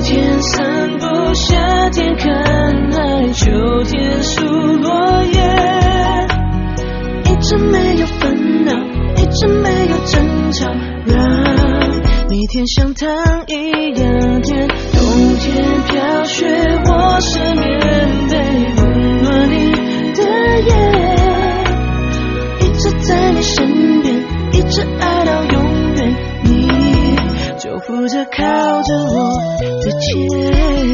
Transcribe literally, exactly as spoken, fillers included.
天散步，夏天看海，秋天数落叶，一直没有烦恼，一直没有争吵，让每天像糖一样甜。冬天飘雪，我是棉被，温暖你的夜，一直在你身边，一直爱到永远，你就负责靠着我的肩。